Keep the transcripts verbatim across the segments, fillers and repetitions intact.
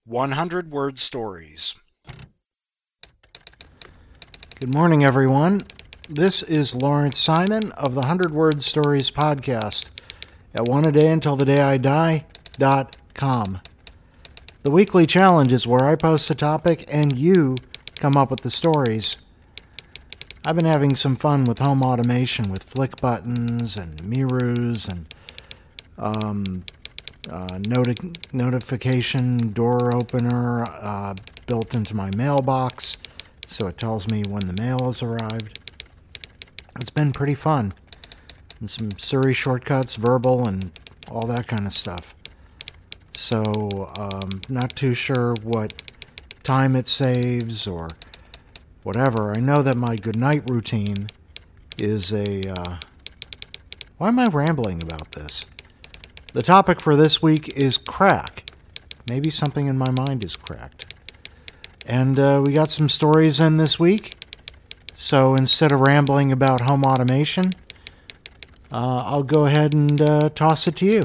one hundred word stories. Good morning, everyone. This is Lawrence Simon of the one hundred word stories podcast at one a day until the day I die dot com. The weekly challenge is where I post a topic and you come up with the stories. I've been having some fun with home automation with flick buttons and mirrors and um, uh, noti- notification door opener uh, built into my mailbox so it tells me when the mail has arrived. It's been pretty fun. And some Siri shortcuts, verbal, and all that kind of stuff. So, um, not too sure what time it saves or whatever. I know that my goodnight routine is a... Uh, why am I rambling about this? The topic for this week is crack. Maybe something in my mind is cracked. And uh, we got some stories in this week. So instead of rambling about home automation, uh, I'll go ahead and uh, toss it to you.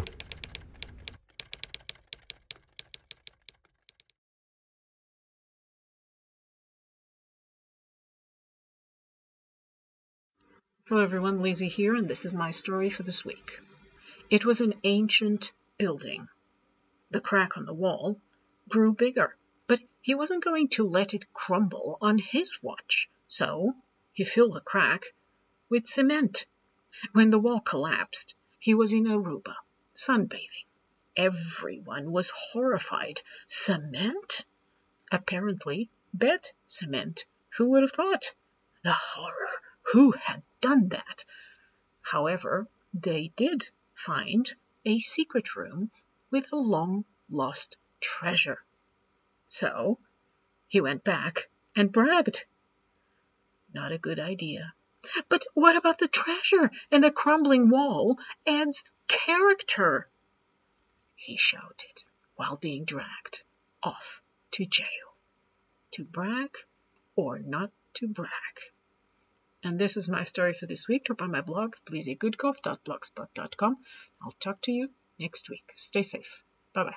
Hello everyone, Lizzie here, and this is my story for this week. It was an ancient building. The crack on the wall grew bigger, but he wasn't going to let it crumble on his watch, so he filled the crack with cement. When the wall collapsed, he was in Aruba, sunbathing. Everyone was horrified. Cement? Apparently, bed cement. Who would have thought? The horror. Who had done that? However, they did find a secret room with a long-lost treasure. So, he went back and bragged. Not a good idea. But what about the treasure? And a crumbling wall adds character, he shouted while being dragged off to jail. To brag or not to brag? And this is my story for this week. Drop on my blog, lizzie goodkoff dot blogspot dot com. I'll talk to you next week. Stay safe. Bye-bye.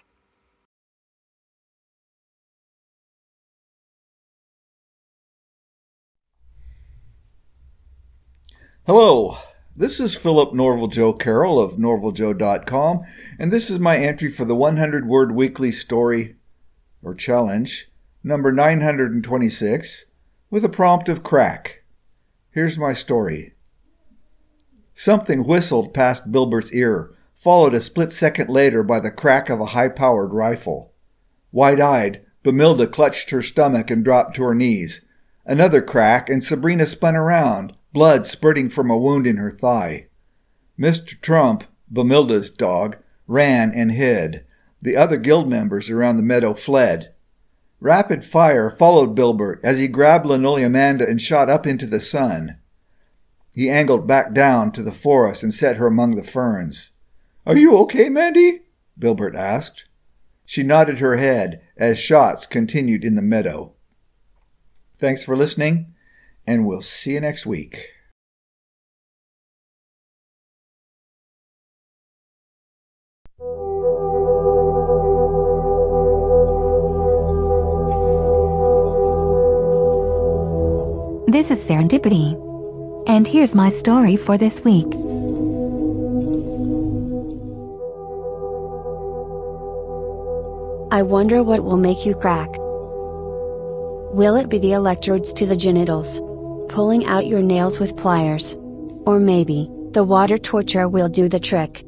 Hello, this is Philip Norval Joe Carroll of norval joe dot com, and this is my entry for the one hundred word weekly story, or challenge, number nine hundred twenty-six, with a prompt of crack. Here's my story. Something whistled past Bilbert's ear, followed a split second later by the crack of a high-powered rifle. Wide-eyed, Bemilda clutched her stomach and dropped to her knees. Another crack, and Sabrina spun around, blood spurting from a wound in her thigh. Mister Trump, Bemilda's dog, ran and hid. The other guild members around the meadow fled. Rapid fire followed Bilbert as he grabbed Linoleamanda and shot up into the sun. He angled back down to the forest and set her among the ferns. "Are you okay, Mandy?" Bilbert asked. She nodded her head as shots continued in the meadow. Thanks for listening, and we'll see you next week. This is Serendipity, and here's my story for this week. I wonder what will make you crack. Will it be the electrodes to the genitals? Pulling out your nails with pliers? Or maybe, the water torture will do the trick?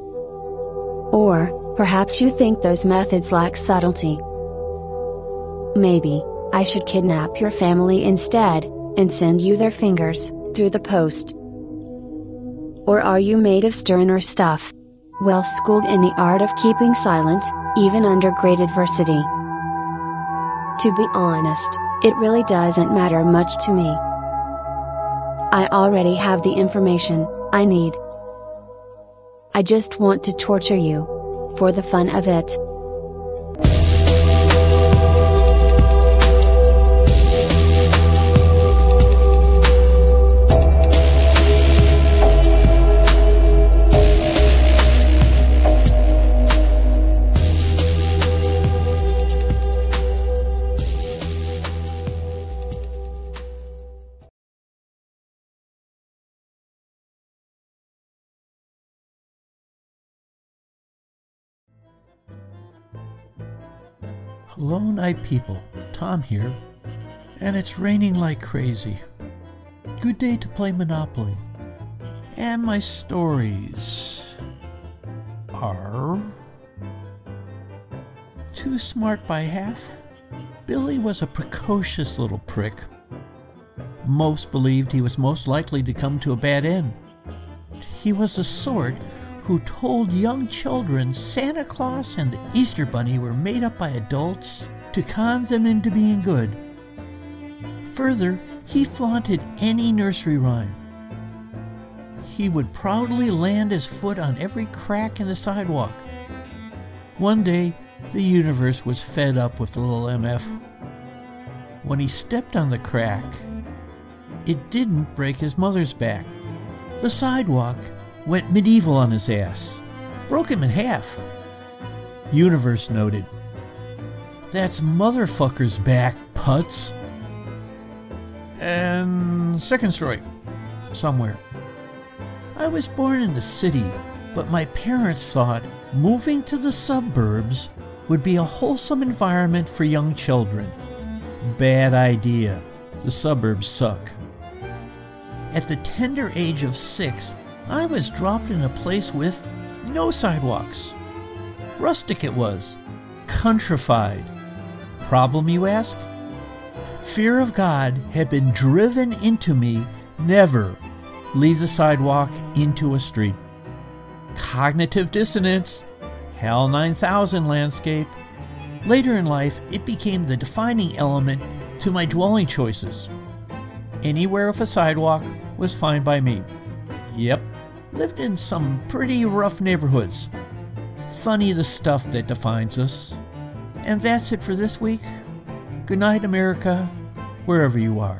Or, perhaps you think those methods lack subtlety? Maybe, I should kidnap your family instead, and send you their fingers, through the post. Or are you made of sterner stuff? Well schooled in the art of keeping silent, even under great adversity? To be honest, it really doesn't matter much to me. I already have the information I need. I just want to torture you, for the fun of it. Hello, night people. Tom here. And it's raining like crazy. Good day to play Monopoly. And my stories are... Too smart by half. Billy was a precocious little prick. Most believed he was most likely to come to a bad end. He was the sort who told young children Santa Claus and the Easter Bunny were made up by adults to con them into being good. Further, he flaunted any nursery rhyme. He would proudly land his foot on every crack in the sidewalk. One day, the universe was fed up with the little M F. When he stepped on the crack, it didn't break his mother's back. The sidewalk went medieval on his ass, broke him in half. Universe noted, "That's motherfucker's back, putz." And second story, somewhere. I was born in the city, but my parents thought moving to the suburbs would be a wholesome environment for young children. Bad idea. The suburbs suck. At the tender age of six, I was dropped in a place with no sidewalks. Rustic it was. Countrified. Problem, you ask? Fear of God had been driven into me never leave the sidewalk into a street. Cognitive dissonance. HAL nine thousand landscape. Later in life, it became the defining element to my dwelling choices. Anywhere with a sidewalk was fine by me. Yep, lived in some pretty rough neighborhoods. Funny the stuff that defines us. And that's it for this week. Good night, America, wherever you are.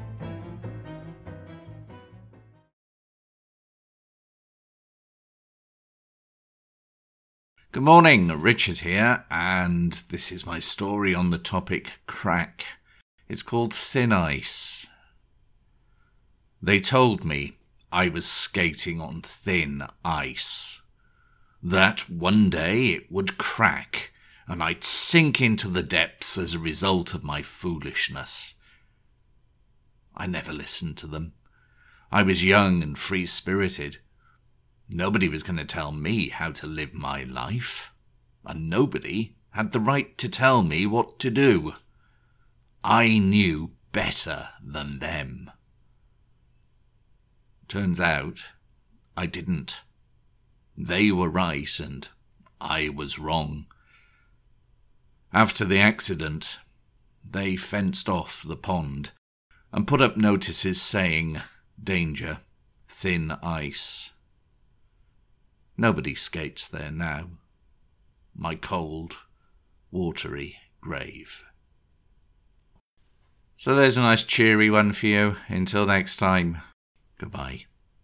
Good morning, Richard here, and this is my story on the topic crack. It's called Thin Ice. They told me I was skating on thin ice, that one day it would crack and I'd sink into the depths as a result of my foolishness. I never listened to them. I was young and free-spirited. Nobody was going to tell me how to live my life, and nobody had the right to tell me what to do. I knew better than them. Turns out I didn't. They were right and I was wrong. After the accident, they fenced off the pond and put up notices saying, "Danger, thin ice." Nobody skates there now. My cold, watery grave. So there's a nice cheery one for you. Until next time, goodbye.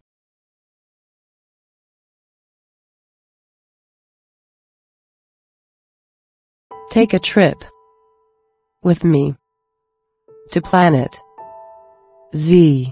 Take a trip with me to Planet Z.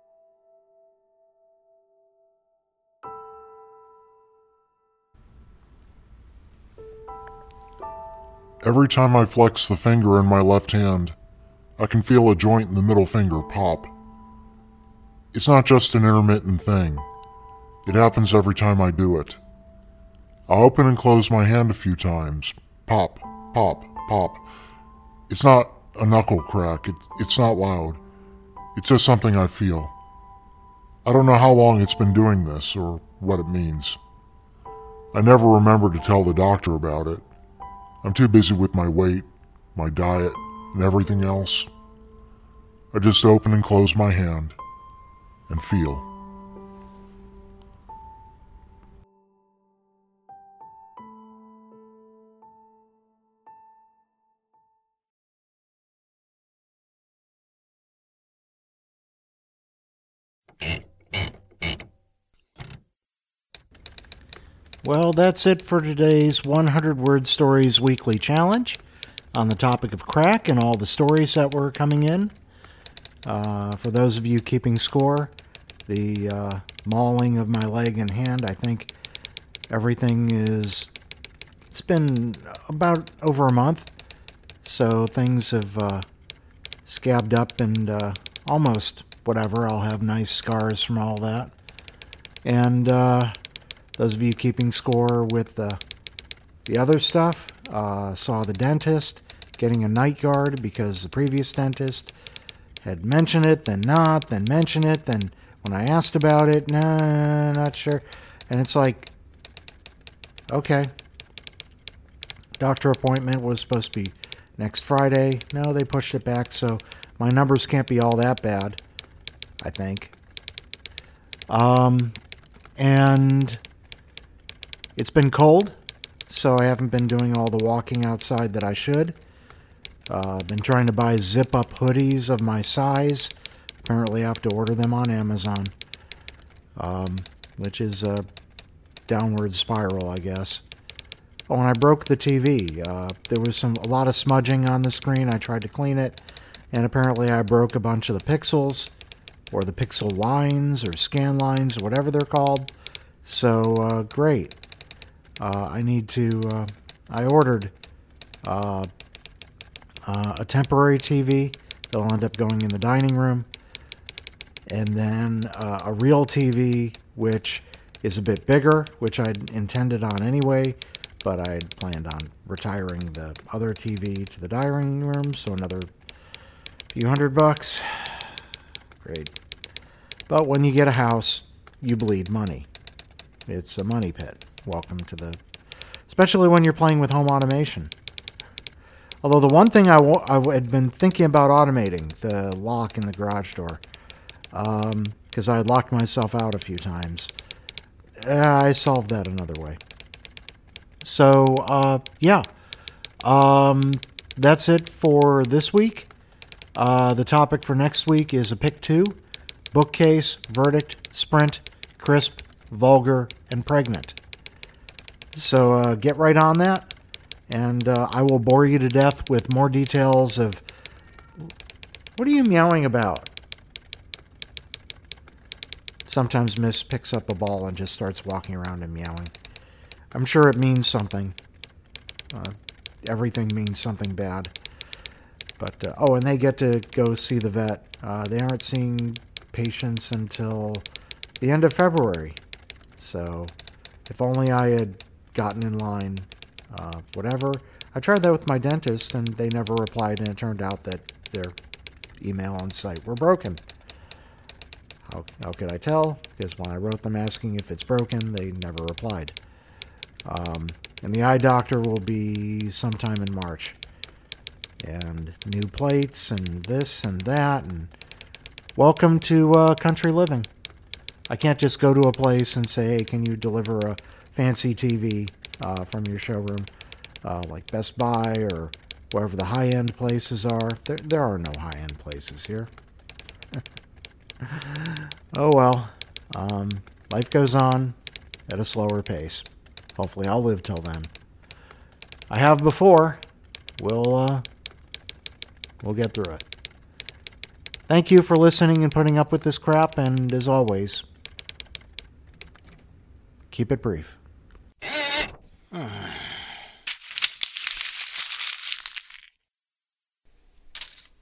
Every time I flex the finger in my left hand, I can feel a joint in the middle finger pop. It's not just an intermittent thing. It happens every time I do it. I open and close my hand a few times. Pop, pop, pop. It's not a knuckle crack. It, it's not loud. It's just something I feel. I don't know how long it's been doing this or what it means. I never remember to tell the doctor about it. I'm too busy with my weight, my diet, and everything else. I just open and close my hand and feel. Well, that's it for today's one hundred Word Stories Weekly Challenge on the topic of crack and all the stories that were coming in. Uh, for those of you keeping score, the uh, mauling of my leg and hand, I think everything is, it's been about over a month, so things have uh, scabbed up and uh, almost whatever. I'll have nice scars from all that. And uh, those of you keeping score with the, the other stuff, uh, saw the dentist getting a night guard because the previous dentist had mentioned it, then not, then mentioned it, then when I asked about it, nah, not sure. And it's like, okay. Doctor appointment was supposed to be next Friday. No, they pushed it back, so my numbers can't be all that bad, I think. Um, and it's been cold, so I haven't been doing all the walking outside that I should. Uh, I've been trying to buy zip-up hoodies of my size. Apparently I have to order them on Amazon, um, which is a downward spiral, I guess. Oh, and I broke the T V. Uh, there was some a lot of smudging on the screen. I tried to clean it, and apparently I broke a bunch of the pixels, or the pixel lines, or scan lines, or whatever they're called. So, uh, great. Uh, I need to... Uh, I ordered... Uh, Uh, a temporary T V that'll end up going in the dining room, and then uh, a real T V which is a bit bigger, which I'd intended on anyway, but I'd planned on retiring the other T V to the dining room, so another few hundred bucks. Great. But when you get a house, you bleed money. It's a money pit. Welcome to the... Especially when you're playing with home automation. Although the one thing I, w- I had been thinking about automating, the lock in the garage door, because um, I had locked myself out a few times. Uh, I solved that another way. So, uh, yeah. Um, that's it for this week. Uh, the topic for next week is a pick two, bookcase, verdict, sprint, crisp, vulgar, and pregnant. So uh, get right on that. And uh, I will bore you to death with more details of... What are you meowing about? Sometimes Miss picks up a ball and just starts walking around and meowing. I'm sure it means something. Uh, everything means something bad. But, uh, oh, and they get to go see the vet. Uh, they aren't seeing patients until the end of February. So, if only I had gotten in line... Uh, whatever. I tried that with my dentist, and they never replied, and it turned out that their email and site were broken. How, how could I tell? Because when I wrote them asking if it's broken, they never replied. Um, and the eye doctor will be sometime in March. And new plates, and this and that, and welcome to uh, country living. I can't just go to a place and say, hey, can you deliver a fancy T V Uh, from your showroom, uh, like Best Buy or wherever the high-end places are. There, there are no high-end places here. Oh well, um, life goes on at a slower pace. Hopefully I'll live till then. I have before. We'll, uh, we'll get through it. Thank you for listening and putting up with this crap, and as always, keep it brief.